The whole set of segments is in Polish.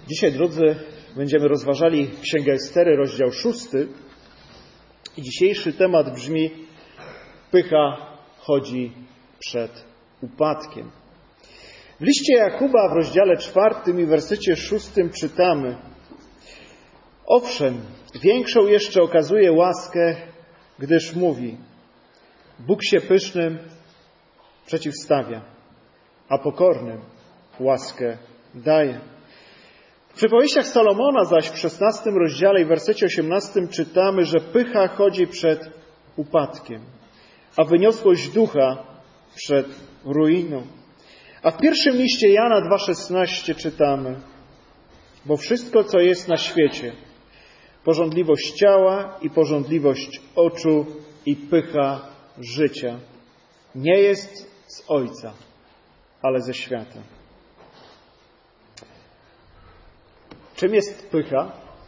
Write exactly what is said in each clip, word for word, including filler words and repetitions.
Dzisiaj, drodzy, będziemy rozważali Księgę Estery, rozdział szósty. I dzisiejszy temat brzmi: pycha chodzi przed upadkiem. W liście Jakuba w rozdziale czwartym i wersecie szóstym czytamy: owszem, większą jeszcze okazuje łaskę, gdyż mówi: Bóg się pysznym przeciwstawia, a pokornym łaskę daje. W przypowieściach Salomona zaś w szesnastym rozdziale i wersecie osiemnastym czytamy, że pycha chodzi przed upadkiem, a wyniosłość ducha przed ruiną. A w pierwszym liście Jana dwa szesnaście czytamy: bo wszystko, co jest na świecie, pożądliwość ciała i pożądliwość oczu i pycha życia, nie jest z Ojca, ale ze świata. Czym jest pycha?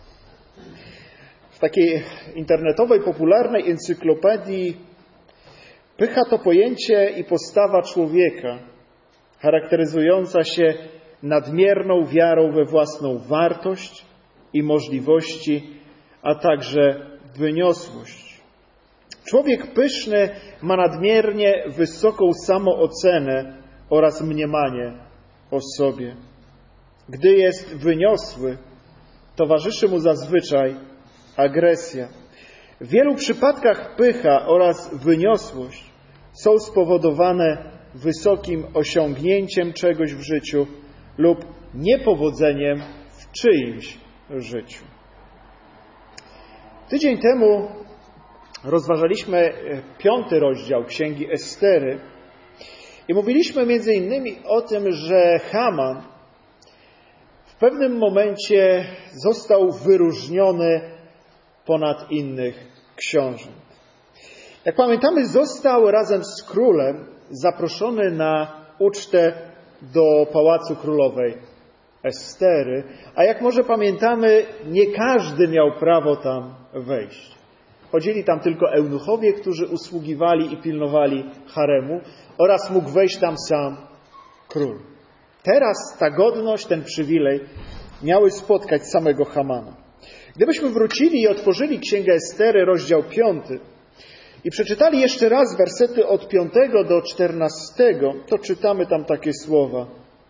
W takiej internetowej, popularnej encyklopedii pycha to pojęcie i postawa człowieka charakteryzująca się nadmierną wiarą we własną wartość i możliwości, a także wyniosłość. Człowiek pyszny ma nadmiernie wysoką samoocenę oraz mniemanie o sobie. Gdy jest wyniosły, towarzyszy mu zazwyczaj agresja. W wielu przypadkach pycha oraz wyniosłość są spowodowane wysokim osiągnięciem czegoś w życiu lub niepowodzeniem w czyimś życiu. Tydzień temu rozważaliśmy piąty rozdział Księgi Estery i mówiliśmy między innymi o tym, że Haman w pewnym momencie został wyróżniony ponad innych książąt. Jak pamiętamy, został razem z królem zaproszony na ucztę do pałacu królowej Estery, a jak może pamiętamy, nie każdy miał prawo tam wejść. Chodzili tam tylko eunuchowie, którzy usługiwali i pilnowali haremu, oraz mógł wejść tam sam król. Teraz ta godność, ten przywilej miały spotkać samego Hamana. Gdybyśmy wrócili i otworzyli Księgę Estery, rozdział piąty, i przeczytali jeszcze raz wersety od piątego do czternastego, to czytamy tam takie słowa.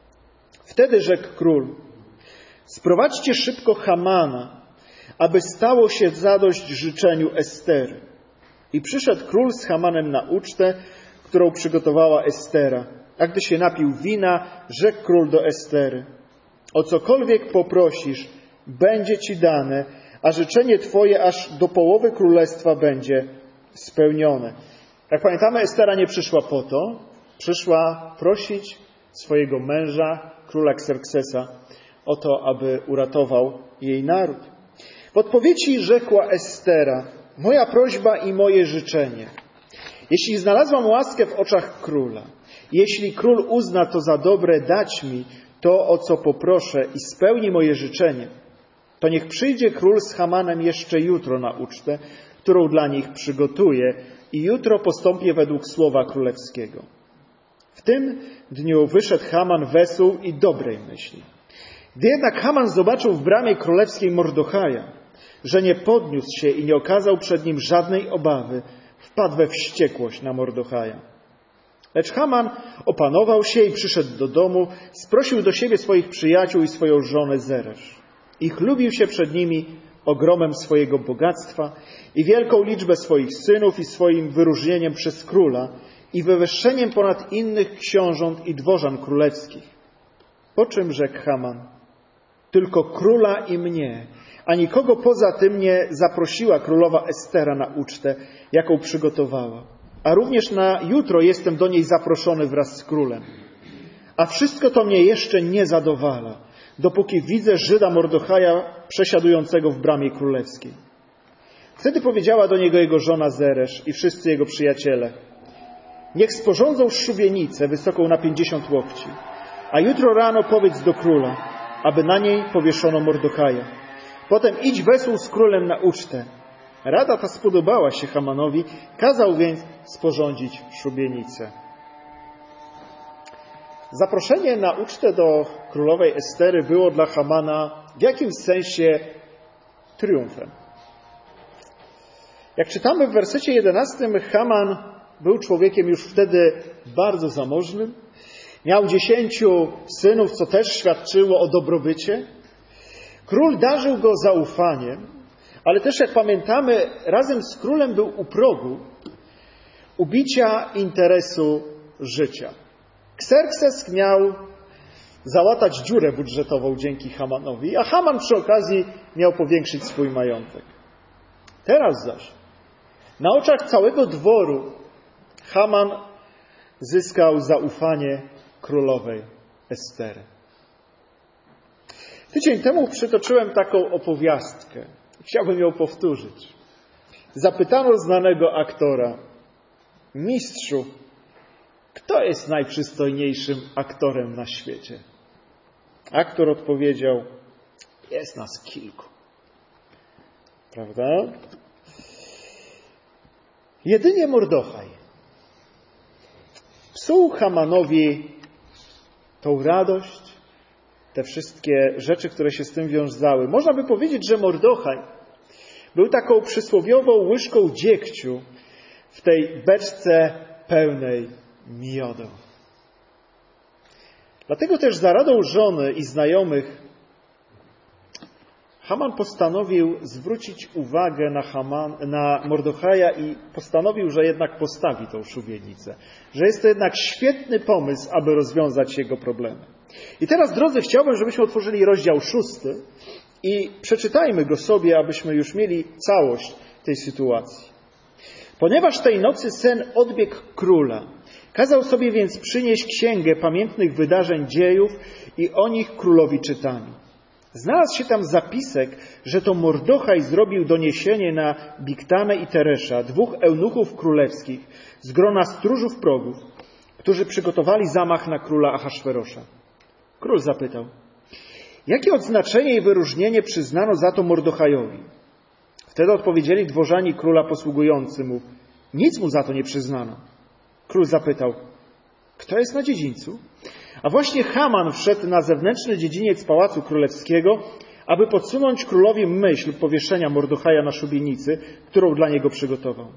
Wtedy rzekł król: sprowadźcie szybko Hamana, aby stało się zadość życzeniu Estery. I przyszedł król z Hamanem na ucztę, którą przygotowała Estera. A gdy się napił wina, rzekł król do Estery: o cokolwiek poprosisz, będzie ci dane, a życzenie twoje aż do połowy królestwa będzie spełnione. Jak pamiętamy, Estera nie przyszła po to, przyszła prosić swojego męża, króla Kserksesa, o to, aby uratował jej naród. W odpowiedzi rzekła Estera: moja prośba i moje życzenie. Jeśli znalazłam łaskę w oczach króla, jeśli król uzna to za dobre dać mi to, o co poproszę, i spełni moje życzenie, to niech przyjdzie król z Hamanem jeszcze jutro na ucztę, którą dla nich przygotuje, i jutro postąpię według słowa królewskiego. W tym dniu wyszedł Haman wesół i dobrej myśli. Gdy jednak Haman zobaczył w bramie królewskiej Mordochaja, że nie podniósł się i nie okazał przed nim żadnej obawy, wpadł we wściekłość na Mordochaja. Lecz Haman opanował się i przyszedł do domu, sprosił do siebie swoich przyjaciół i swoją żonę Zeresz. I chlubił się przed nimi ogromem swojego bogactwa i wielką liczbę swoich synów i swoim wyróżnieniem przez króla i wywyższeniem ponad innych książąt i dworzan królewskich. Po czym rzekł Haman: tylko króla i mnie, a nikogo poza tym nie zaprosiła królowa Estera na ucztę, jaką przygotowała. A również na jutro jestem do niej zaproszony wraz z królem. A wszystko to mnie jeszcze nie zadowala, dopóki widzę Żyda Mordochaja przesiadującego w bramie królewskiej. Wtedy powiedziała do niego jego żona Zeresz i wszyscy jego przyjaciele: niech sporządzą szubienicę wysoką na pięćdziesiąt łokci, a jutro rano powiedz do króla, aby na niej powieszono Mordochaja. Potem idź wesół z królem na ucztę. Rada ta spodobała się Hamanowi, kazał więc sporządzić szubienicę. Zaproszenie na ucztę do królowej Estery było dla Hamana w jakimś sensie triumfem. Jak czytamy w wersecie jedenastym, Haman był człowiekiem już wtedy bardzo zamożnym. Miał dziesięciu synów, co też świadczyło o dobrobycie. Król darzył go zaufaniem, ale też, jak pamiętamy, razem z królem był u progu ubicia interesu życia. Kserkses miał załatać dziurę budżetową dzięki Hamanowi, a Haman przy okazji miał powiększyć swój majątek. Teraz zaś, na oczach całego dworu, Haman zyskał zaufanie królowej Estery. Tydzień temu przytoczyłem taką opowiastkę. Chciałbym ją powtórzyć. Zapytano znanego aktora: mistrzu, kto jest najprzystojniejszym aktorem na świecie? Aktor odpowiedział: jest nas kilku. Prawda? Jedynie Mordochaj psuł Hamanowi tą radość, te wszystkie rzeczy, które się z tym wiązały. Można by powiedzieć, że Mordochaj był taką przysłowiową łyżką dziegciu w tej beczce pełnej miodu. Dlatego też za radą żony i znajomych Haman postanowił zwrócić uwagę na, Haman, na Mordochaja i postanowił, że jednak postawi tą szubienicę. Że jest to jednak świetny pomysł, aby rozwiązać jego problemy. I teraz, drodzy, chciałbym, żebyśmy otworzyli rozdział szósty i przeczytajmy go sobie, abyśmy już mieli całość tej sytuacji. Ponieważ tej nocy sen odbiegł króla, kazał sobie więc przynieść księgę pamiętnych wydarzeń dziejów i o nich królowi czytano. Znalazł się tam zapisek, że to Mordochaj zrobił doniesienie na Bigtanę i Teresza, dwóch eunuchów królewskich z grona stróżów progów, którzy przygotowali zamach na króla Ahasferosza. Król zapytał: jakie odznaczenie i wyróżnienie przyznano za to Mordochajowi? Wtedy odpowiedzieli dworzani króla posługujący mu: nic mu za to nie przyznano. Król zapytał: kto jest na dziedzińcu? A właśnie Haman wszedł na zewnętrzny dziedziniec Pałacu Królewskiego, aby podsunąć królowi myśl powieszenia Mordochaja na szubienicy, którą dla niego przygotował.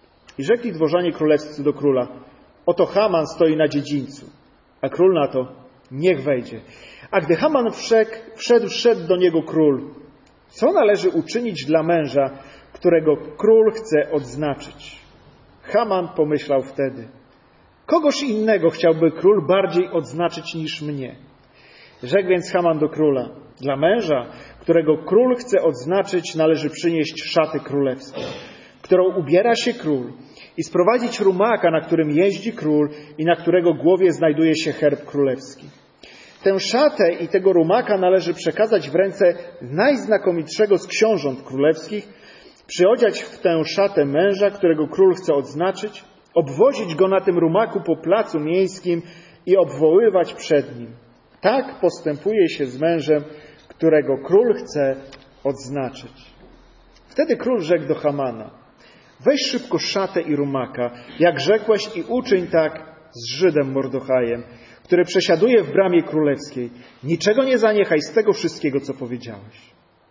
I rzekli dworzanie królewscy do króla: oto Haman stoi na dziedzińcu. A król na to: niech wejdzie. A gdy Haman wszedł, wszedł, wszedł do niego król: co należy uczynić dla męża, którego król chce odznaczyć? Haman pomyślał wtedy: kogoż innego chciałby król bardziej odznaczyć niż mnie. Rzekł więc Haman do króla: dla męża, którego król chce odznaczyć, należy przynieść szaty królewskie, którą ubiera się król, i sprowadzić rumaka, na którym jeździ król i na którego głowie znajduje się herb królewski. Tę szatę i tego rumaka należy przekazać w ręce najznakomitszego z książąt królewskich, przyodziać w tę szatę męża, którego król chce odznaczyć, obwozić go na tym rumaku po placu miejskim i obwoływać przed nim. Tak postępuje się z mężem, którego król chce odznaczyć. Wtedy król rzekł do Hamana: weź szybko szatę i rumaka, jak rzekłeś, i uczyń tak z Żydem Mordochajem, który przesiaduje w bramie królewskiej. Niczego nie zaniechaj z tego wszystkiego, co powiedziałeś.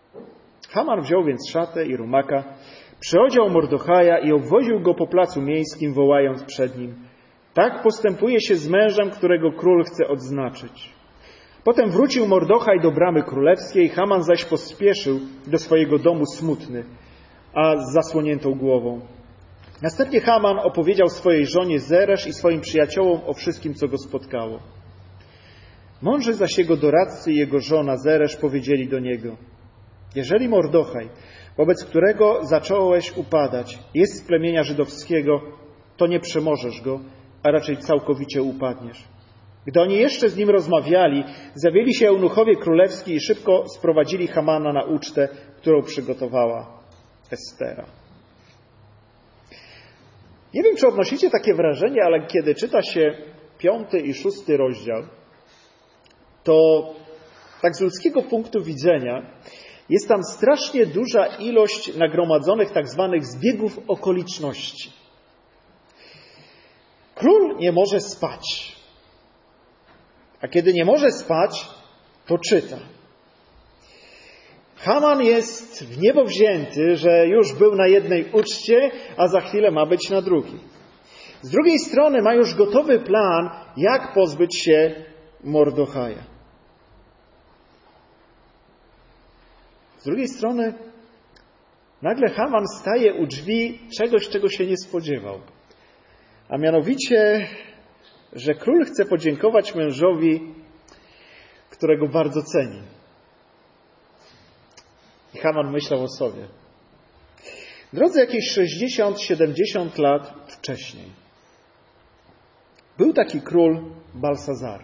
Haman wziął więc szatę i rumaka, przyodział Mordochaja i obwoził go po placu miejskim, wołając przed nim: tak postępuje się z mężem, którego król chce odznaczyć. Potem wrócił Mordochaj do bramy królewskiej, Haman zaś pospieszył do swojego domu smutny, a z zasłoniętą głową. Następnie Haman opowiedział swojej żonie Zeresz i swoim przyjaciołom o wszystkim, co go spotkało. Mądrzy zaś jego doradcy i jego żona Zeresz powiedzieli do niego: jeżeli Mordochaj, wobec którego zacząłeś upadać, jest z plemienia żydowskiego, to nie przemożesz go, a raczej całkowicie upadniesz. Gdy oni jeszcze z nim rozmawiali, zjawili się eunuchowie królewski i szybko sprowadzili Hamana na ucztę, którą przygotowała Estera. Nie wiem, czy odnosicie takie wrażenie, ale kiedy czyta się piąty i szósty rozdział, to tak z ludzkiego punktu widzenia jest tam strasznie duża ilość nagromadzonych tak zwanych zbiegów okoliczności. Król nie może spać. a kiedy nie może spać, to czyta. Haman jest w niebo wzięty, że już był na jednej uczcie, a za chwilę ma być na drugiej. Z drugiej strony ma już gotowy plan, jak pozbyć się Mordechaja. Z drugiej strony nagle Haman staje u drzwi czegoś, czego się nie spodziewał. A mianowicie, że król chce podziękować mężowi, którego bardzo ceni. I Haman myślał o sobie. Drodzy, jakieś sześćdziesiąt siedemdziesiąt lat wcześniej był taki król Balsazar,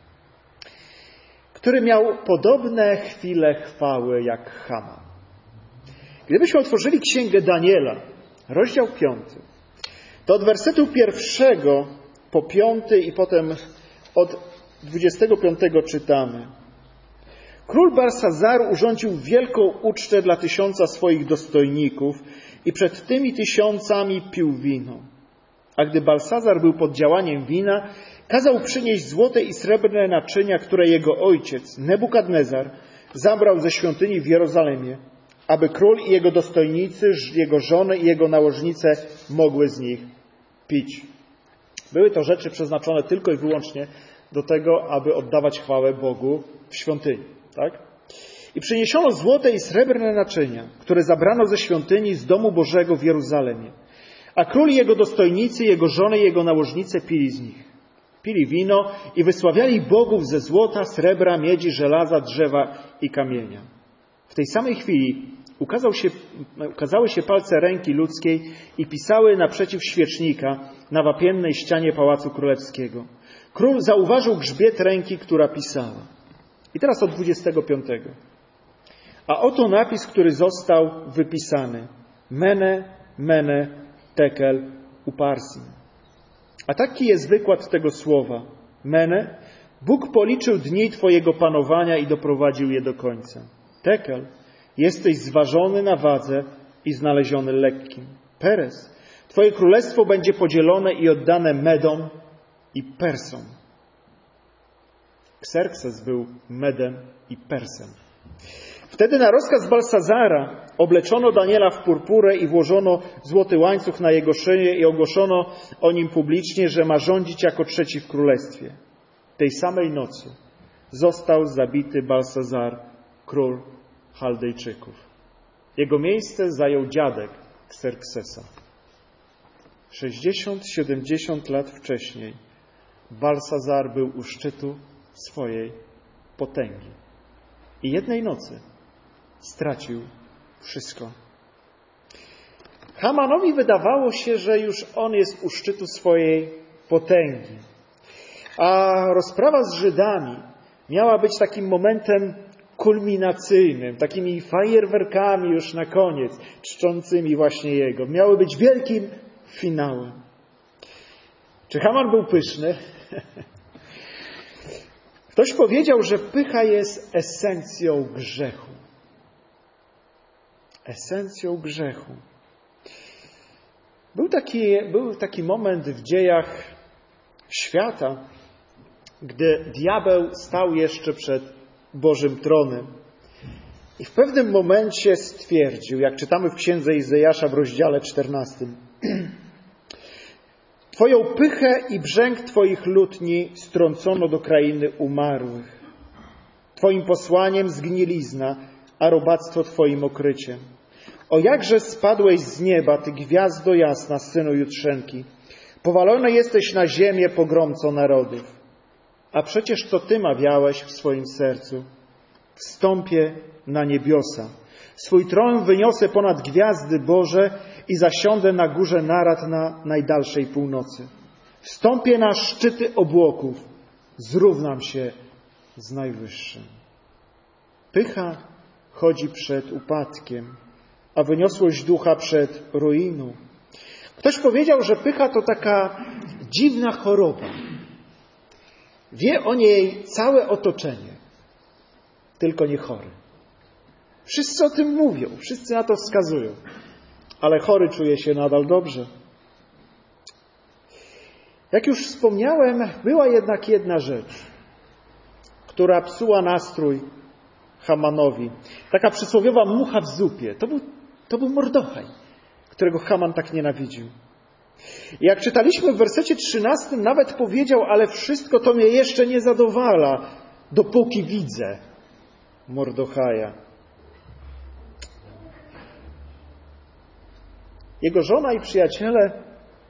który miał podobne chwile chwały jak Haman. Gdybyśmy otworzyli Księgę Daniela, rozdział piąty, to od wersetu pierwszego po piąty i potem od dwudziestego piątego czytamy. Król Balsazar urządził wielką ucztę dla tysiąca swoich dostojników i przed tymi tysiącami pił wino. A gdy Balsazar był pod działaniem wina, kazał przynieść złote i srebrne naczynia, które jego ojciec, Nebukadnezar, zabrał ze świątyni w Jerozolimie, aby król i jego dostojnicy, jego żony i jego nałożnice mogły z nich pić. Były to rzeczy przeznaczone tylko i wyłącznie do tego, aby oddawać chwałę Bogu w świątyni. Tak? I przyniesiono złote i srebrne naczynia, które zabrano ze świątyni z domu Bożego w Jeruzalemie. A król i jego dostojnicy, jego żony i jego nałożnice pili z nich. Pili wino i wysławiali bogów ze złota, srebra, miedzi, żelaza, drzewa i kamienia. W tej samej chwili ukazał się, ukazały się palce ręki ludzkiej i pisały naprzeciw świecznika na wapiennej ścianie Pałacu Królewskiego. Król zauważył grzbiet ręki, która pisała. I teraz od dwudziestego piątego. A oto napis, który został wypisany. Mene, mene, tekel, uparsin. A taki jest wykład tego słowa. Mene, Bóg policzył dni Twojego panowania i doprowadził je do końca. Tekel, jesteś zważony na wadze i znaleziony lekkim. Peres, Twoje królestwo będzie podzielone i oddane Medom i Persom. Kserkses był Medem i Persem. Wtedy na rozkaz Balsazara obleczono Daniela w purpurę i włożono złoty łańcuch na jego szyję i ogłoszono o nim publicznie, że ma rządzić jako trzeci w królestwie. Tej samej nocy został zabity Balsazar, król Chaldejczyków. Jego miejsce zajął dziadek Kserksesa. sześćdziesiąt siedemdziesiąt lat wcześniej Balsazar był u szczytu swojej potęgi. I jednej nocy stracił wszystko. Hamanowi wydawało się, że już on jest u szczytu swojej potęgi. A rozprawa z Żydami miała być takim momentem kulminacyjnym, takimi fajerwerkami już na koniec, czczącymi właśnie jego. Miały być wielkim finałem. Czy Haman był pyszny? Ktoś powiedział, że pycha jest esencją grzechu. Esencją grzechu. Był taki, był taki moment w dziejach świata, gdy diabeł stał jeszcze przed Bożym tronem. I w pewnym momencie stwierdził, jak czytamy w księdze Izajasza w rozdziale czternastym. Twoją pychę i brzęk Twoich lutni strącono do krainy umarłych. Twoim posłaniem zgnilizna, a robactwo Twoim okryciem. O jakże spadłeś z nieba, Ty gwiazdo jasna, synu Jutrzenki. Powalony jesteś na ziemię, pogromco narodów. A przecież to Ty mawiałeś w swoim sercu. Wstąpię na niebiosa. Swój tron wyniosę ponad gwiazdy Boże i zasiądę na górze narad na najdalszej północy. Wstąpię na szczyty obłoków. Zrównam się z Najwyższym. Pycha chodzi przed upadkiem, a wyniosłość ducha przed ruiną. Ktoś powiedział, że pycha to taka dziwna choroba. Wie o niej całe otoczenie, tylko nie chory. Wszyscy o tym mówią, wszyscy na to wskazują, ale chory czuje się nadal dobrze. Jak już wspomniałem, była jednak jedna rzecz. która psuła nastrój Hamanowi. Taka przysłowiowa mucha w zupie. To był, to był Mordochaj, którego Haman tak nienawidził. I jak czytaliśmy w wersecie trzynastym, nawet powiedział, ale wszystko to mnie jeszcze nie zadowala, dopóki widzę Mordochaja. Jego żona i przyjaciele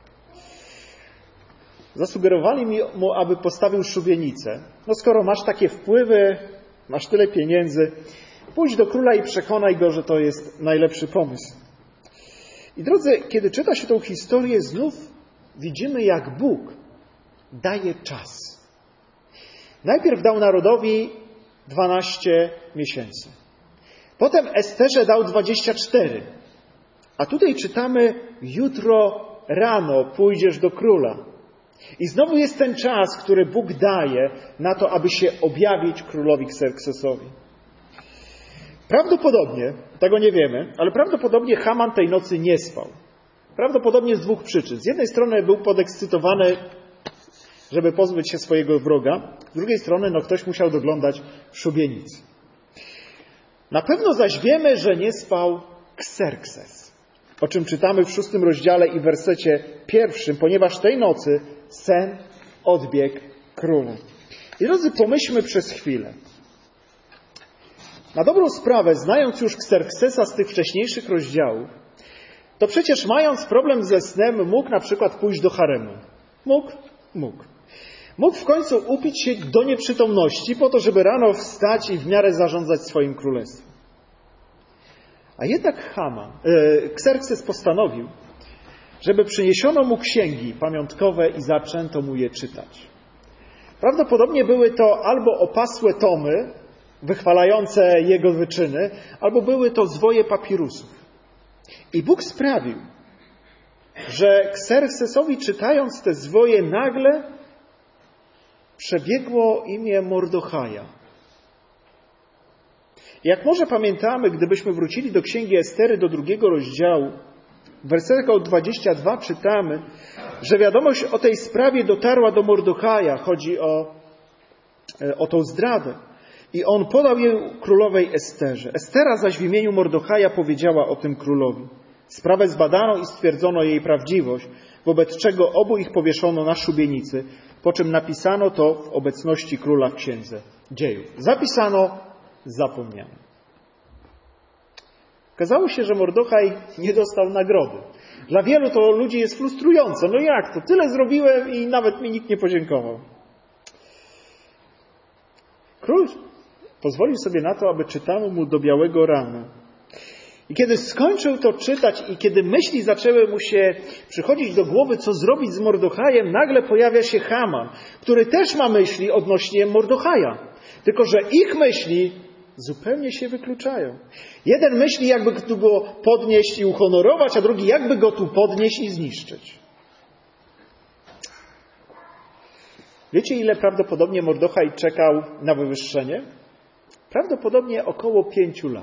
zasugerowali mu, aby postawił szubienicę. No skoro masz takie wpływy, masz tyle pieniędzy, pójdź do króla i przekonaj go, że to jest najlepszy pomysł. I drodzy, kiedy czyta się tą historię, znów widzimy, jak Bóg daje czas. Najpierw dał narodowi dwanaście miesięcy. Potem Esterze dał dwadzieścia cztery. A tutaj czytamy, jutro rano pójdziesz do króla. I znowu jest ten czas, który Bóg daje na to, aby się objawić królowi Kserksesowi. Prawdopodobnie, tego nie wiemy, ale prawdopodobnie Haman tej nocy nie spał. Prawdopodobnie z dwóch przyczyn. Z jednej strony był podekscytowany, żeby pozbyć się swojego wroga. Z drugiej strony, no ktoś musiał doglądać szubienicy. Na pewno zaś wiemy, że nie spał Kserkses, o czym czytamy w szóstym rozdziale i wersecie pierwszym, ponieważ tej nocy sen odbiegł królu. I drodzy, pomyślmy przez chwilę. Na dobrą sprawę, znając już Kserksesa z tych wcześniejszych rozdziałów, to przecież mając problem ze snem, mógł na przykład pójść do haremu. Mógł? Mógł. Mógł w końcu upić się do nieprzytomności po to, żeby rano wstać i w miarę zarządzać swoim królestwem. A jednak Haman, e, Kserkses postanowił, żeby przyniesiono mu księgi pamiątkowe i zaczęto mu je czytać. Prawdopodobnie były to albo opasłe tomy wychwalające jego wyczyny, albo były to zwoje papirusów. I Bóg sprawił, że Kserksesowi, czytając te zwoje, nagle przebiegło imię Mordochaja. Jak może pamiętamy, gdybyśmy wrócili do Księgi Estery, do drugiego rozdziału, w wersetach od dwudziestego drugiego czytamy, że wiadomość o tej sprawie dotarła do Mordochaja. Chodzi o, o tą zdradę. I on podał ją królowej Esterze. Estera zaś w imieniu Mordochaja powiedziała o tym królowi. Sprawę zbadano i stwierdzono jej prawdziwość, wobec czego obu ich powieszono na szubienicy, po czym napisano to w obecności króla w księdze dziejów. Zapisano, zapomniano. Okazało się, że Mordochaj nie dostał nagrody. Dla wielu to ludzi jest frustrujące. No jak to? Tyle zrobiłem i nawet mi nikt nie podziękował. Król pozwolił sobie na to, aby czytano mu do białego rana. I kiedy skończył to czytać i kiedy myśli zaczęły mu się przychodzić do głowy, co zrobić z Mordochajem, nagle pojawia się Haman, który też ma myśli odnośnie Mordochaja. Tylko że ich myśli zupełnie się wykluczają. Jeden myśli, jakby tu go podnieść i uhonorować, a drugi jakby go tu podnieść i zniszczyć. Wiecie, ile prawdopodobnie Mordochaj czekał na wywyższenie? Prawdopodobnie około pięciu lat.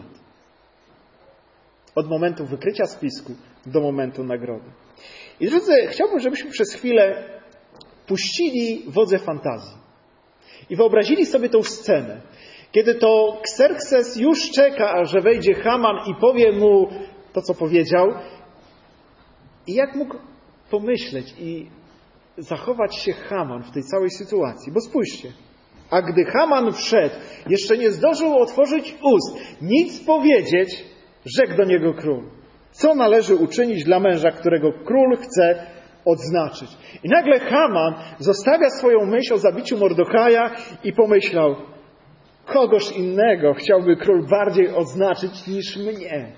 Od momentu wykrycia spisku do momentu nagrody. I drodzy, chciałbym, żebyśmy przez chwilę puścili wodze fantazji i wyobrazili sobie tą scenę, kiedy to Kserkses już czeka, że wejdzie Haman i powie mu to, co powiedział, i jak mógł pomyśleć i zachować się Haman w tej całej sytuacji. Bo spójrzcie, a gdy Haman wszedł, jeszcze nie zdążył otworzyć ust, nic powiedzieć, rzekł do niego król. Co należy uczynić dla męża, którego król chce odznaczyć? I nagle Haman zostawia swoją myśl o zabiciu Mordochaja i pomyślał, kogoż innego chciałby król bardziej odznaczyć niż mnie.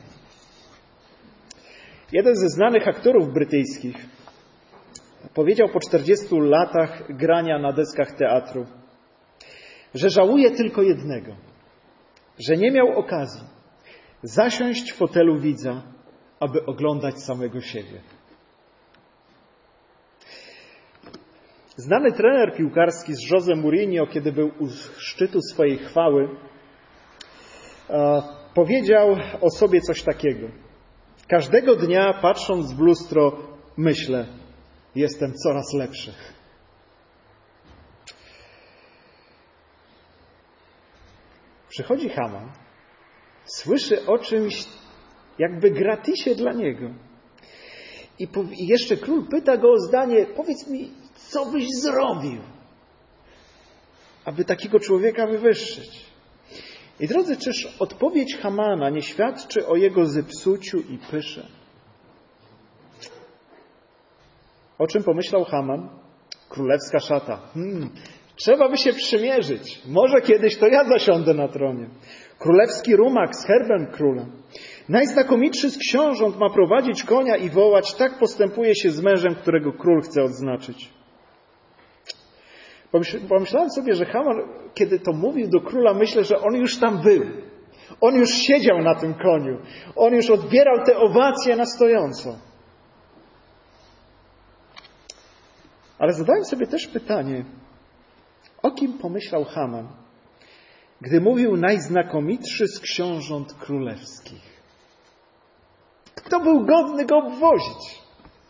Jeden ze znanych aktorów brytyjskich powiedział po czterdziestu latach grania na deskach teatru, że żałuje tylko jednego, że nie miał okazji zasiąść w fotelu widza, aby oglądać samego siebie. Znany trener piłkarski z Jose Mourinho, kiedy był u szczytu swojej chwały, powiedział o sobie coś takiego. Każdego dnia, patrząc w lustro, myślę, jestem coraz lepszy. Przychodzi Haman, słyszy o czymś jakby gratisie dla niego. I, po, I jeszcze król pyta go o zdanie, powiedz mi, co byś zrobił, aby takiego człowieka wywyższyć. I drodzy, czyż odpowiedź Hamana nie świadczy o jego zepsuciu i pysze? O czym pomyślał Haman? Królewska szata. Hmm, trzeba by się przymierzyć. Może kiedyś to ja zasiądę na tronie. Królewski rumak z herbem króla. Najznakomitszy z książąt ma prowadzić konia i wołać, tak postępuje się z mężem, którego król chce odznaczyć. Pomyślałem sobie, że Haman, kiedy to mówił do króla, myślę, że on już tam był. On już siedział na tym koniu. On już odbierał te owacje na stojąco. Ale zadałem sobie też pytanie, o kim pomyślał Haman, gdy mówił najznakomitszy z książąt królewskich? Kto był godny go obwozić?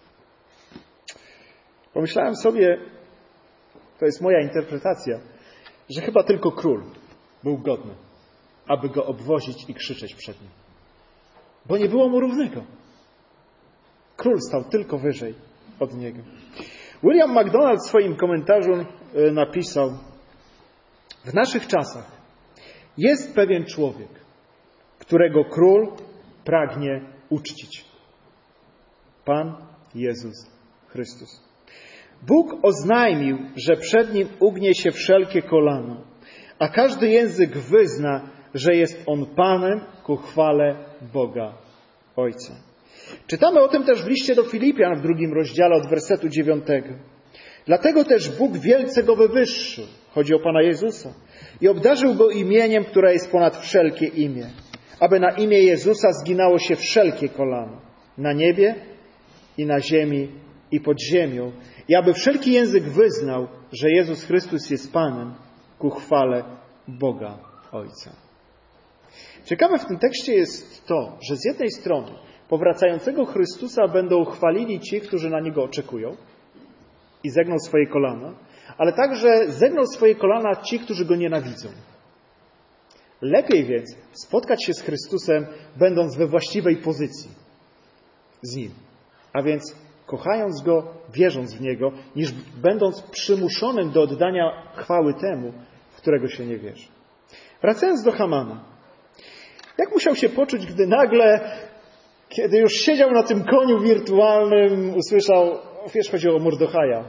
Pomyślałem sobie, to jest moja interpretacja, że chyba tylko król był godny, aby go obwozić i krzyczeć przed nim. Bo nie było mu równego. Król stał tylko wyżej od niego. William MacDonald w swoim komentarzu napisał: w naszych czasach jest pewien człowiek, którego król pragnie uczcić. Pan Jezus Chrystus. Bóg oznajmił, że przed Nim ugnie się wszelkie kolano, a każdy język wyzna, że jest On Panem ku chwale Boga Ojca. Czytamy o tym też w liście do Filipian w drugim rozdziale od wersetu dziewiątego. Dlatego też Bóg wielce Go wywyższył, chodzi o Pana Jezusa, i obdarzył Go imieniem, które jest ponad wszelkie imię, aby na imię Jezusa zginało się wszelkie kolano, na niebie i na ziemi i pod ziemią, i aby wszelki język wyznał, że Jezus Chrystus jest Panem ku chwale Boga Ojca. Ciekawe w tym tekście jest to, że z jednej strony powracającego Chrystusa będą chwalili ci, którzy na Niego oczekują i zegną swoje kolana, ale także zegną swoje kolana ci, którzy Go nienawidzą. Lepiej więc spotkać się z Chrystusem, będąc we właściwej pozycji z Nim, a więc kochając Go, wierząc w Niego, niż będąc przymuszonym do oddania chwały temu, w którego się nie wierzy. Wracając do Hamana. Jak musiał się poczuć, gdy nagle, kiedy już siedział na tym koniu wirtualnym, usłyszał, wiesz, chodzi o Mordechaja.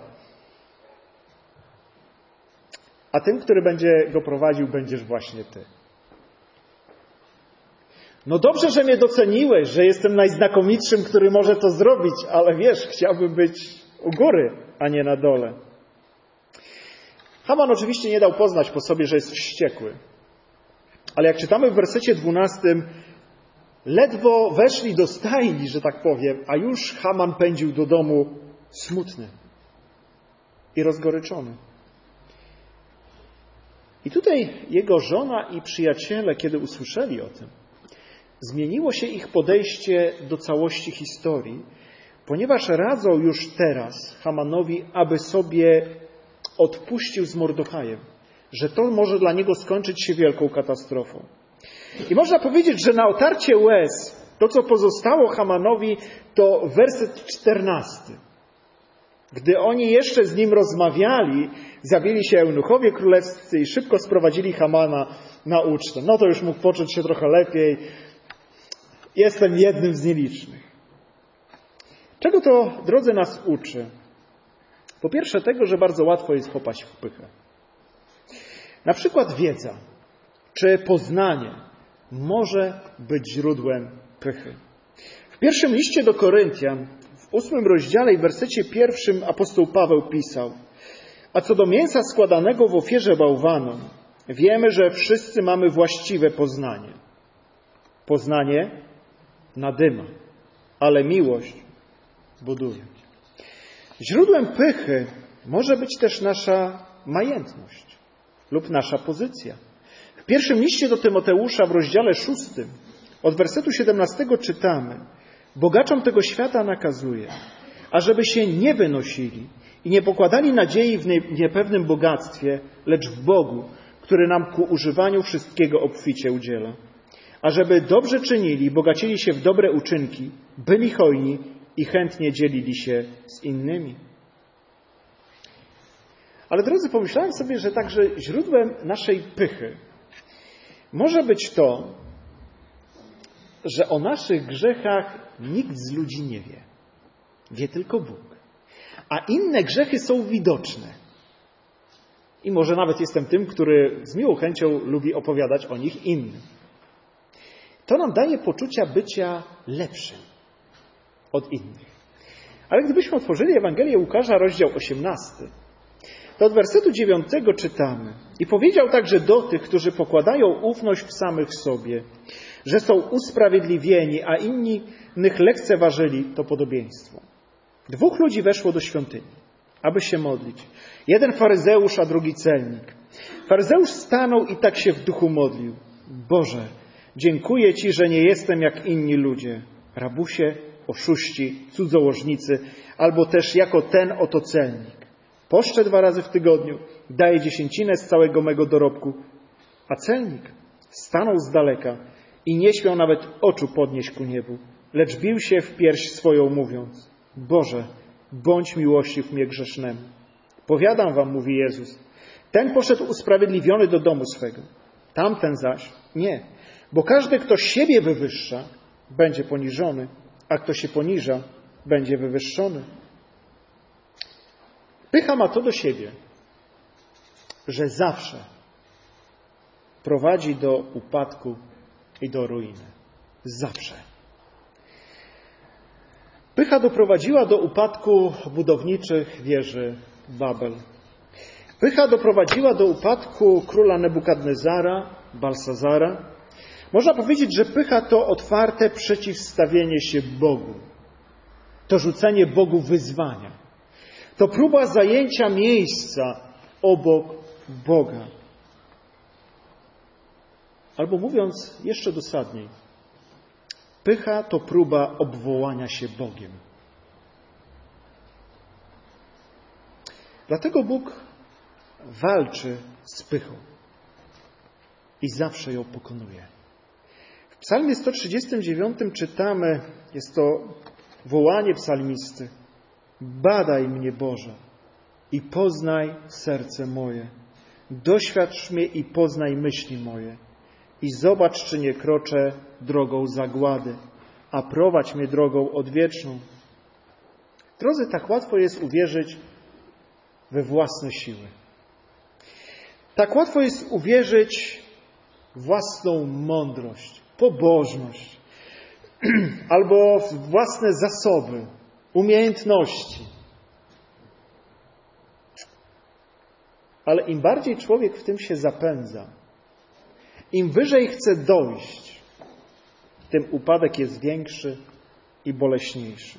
A tym, który będzie go prowadził, będziesz właśnie ty. No dobrze, że mnie doceniłeś, że jestem najznakomitszym, który może to zrobić, ale wiesz, chciałbym być u góry, a nie na dole. Haman oczywiście nie dał poznać po sobie, że jest wściekły. Ale jak czytamy w wersecie dwunastym, ledwo weszli do stajni, że tak powiem, a już Haman pędził do domu smutny i rozgoryczony. I tutaj jego żona i przyjaciele, kiedy usłyszeli o tym, zmieniło się ich podejście do całości historii, ponieważ radzą już teraz Hamanowi, aby sobie odpuścił z Mordechajem, że to może dla niego skończyć się wielką katastrofą. I można powiedzieć, że na otarcie łez to, co pozostało Hamanowi, to werset czternasty. Gdy oni jeszcze z nim rozmawiali, zjawili się eunuchowie królewscy i szybko sprowadzili Hamana na ucztę. No to już mógł poczuć się trochę lepiej. Jestem jednym z nielicznych. Czego to, drodzy, nas uczy? Po pierwsze tego, że bardzo łatwo jest popaść w pychę. Na przykład wiedza czy poznanie może być źródłem pychy. W pierwszym liście do Koryntian, w ósmym rozdziale i w wersecie pierwszym apostoł Paweł pisał: a co do mięsa składanego w ofierze bałwanom, wiemy, że wszyscy mamy właściwe poznanie. Poznanie nadyma, ale miłość buduje. Źródłem pychy może być też nasza majętność lub nasza pozycja. W pierwszym liście do Tymoteusza w rozdziale szóstym od wersetu siedemnastego czytamy: bogaczom tego świata nakazuje, ażeby się nie wynosili i nie pokładali nadziei w niepewnym bogactwie, lecz w Bogu, który nam ku używaniu wszystkiego obficie udziela. Ażeby dobrze czynili, bogacili się w dobre uczynki, byli hojni i chętnie dzielili się z innymi. Ale drodzy, pomyślałem sobie, że także źródłem naszej pychy może być to, że o naszych grzechach nikt z ludzi nie wie. Wie tylko Bóg. A inne grzechy są widoczne. I może nawet jestem tym, który z miłą chęcią lubi opowiadać o nich innym. To nam daje poczucia bycia lepszym od innych. Ale gdybyśmy otworzyli Ewangelię Łukasza, rozdział osiemnasty, to od wersetu dziewiątego czytamy: i powiedział także do tych, którzy pokładają ufność w samych sobie, że są usprawiedliwieni, a innych lekceważyli to podobieństwo. Dwóch ludzi weszło do świątyni, aby się modlić. Jeden faryzeusz, a drugi celnik. Faryzeusz stanął i tak się w duchu modlił: Boże, dziękuję Ci, że nie jestem jak inni ludzie, rabusie, oszuści, cudzołożnicy, albo też jako ten oto celnik. Poszczę dwa razy w tygodniu, daję dziesięcinę z całego mego dorobku. A celnik stanął z daleka i nie śmiał nawet oczu podnieść ku niebu, lecz bił się w pierś swoją, mówiąc: Boże, bądź miłościw mnie grzesznemu. Powiadam wam, mówi Jezus, ten poszedł usprawiedliwiony do domu swego, tamten zaś nie, bo każdy, kto siebie wywyższa, będzie poniżony, a kto się poniża, będzie wywyższony. Pycha ma to do siebie, że zawsze prowadzi do upadku i do ruiny. Zawsze. Pycha doprowadziła do upadku budowniczych wieży Babel. Pycha doprowadziła do upadku króla Nebukadnezara, Balsazara. Można powiedzieć, że pycha to otwarte przeciwstawienie się Bogu. To rzucenie Bogu wyzwania. To próba zajęcia miejsca obok Boga. Albo mówiąc jeszcze dosadniej, pycha to próba obwołania się Bogiem. Dlatego Bóg walczy z pychą i zawsze ją pokonuje. W Psalmie sto trzydziestym dziewiątym czytamy, jest to wołanie psalmisty: badaj mnie, Boże, i poznaj serce moje. Doświadcz mnie i poznaj myśli moje. I zobacz, czy nie kroczę drogą zagłady, a prowadź mnie drogą odwieczną. Drodzy, tak łatwo jest uwierzyć we własne siły. Tak łatwo jest uwierzyć w własną mądrość, pobożność, albo w własne zasoby, umiejętności. Ale im bardziej człowiek w tym się zapędza, im wyżej chce dojść, tym upadek jest większy i boleśniejszy.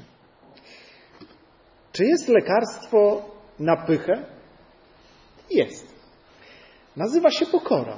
Czy jest lekarstwo na pychę? Jest. Nazywa się pokora.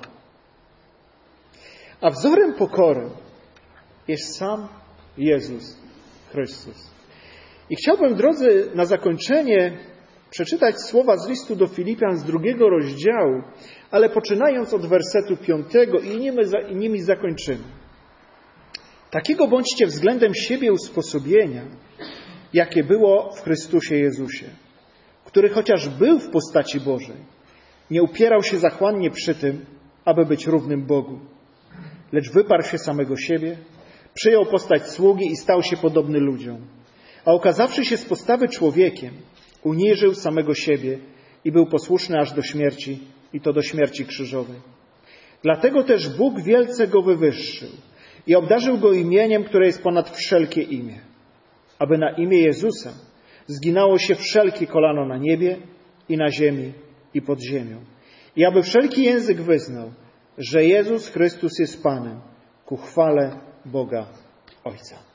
A wzorem pokory jest sam Jezus Chrystus. I chciałbym, drodzy, na zakończenie przeczytać słowa z listu do Filipian z drugiego rozdziału, ale poczynając od wersetu piątego i nimi, i nimi zakończymy. Takiego bądźcie względem siebie usposobienia, jakie było w Chrystusie Jezusie, który chociaż był w postaci Bożej, nie upierał się zachłannie przy tym, aby być równym Bogu, lecz wyparł się samego siebie, przyjął postać sługi i stał się podobny ludziom. A okazawszy się z postawy człowiekiem, uniżył samego siebie i był posłuszny aż do śmierci, i to do śmierci krzyżowej. Dlatego też Bóg wielce go wywyższył i obdarzył go imieniem, które jest ponad wszelkie imię, aby na imię Jezusa zginało się wszelkie kolano na niebie i na ziemi i pod ziemią. I aby wszelki język wyznał, że Jezus Chrystus jest Panem, ku chwale Boga Ojca.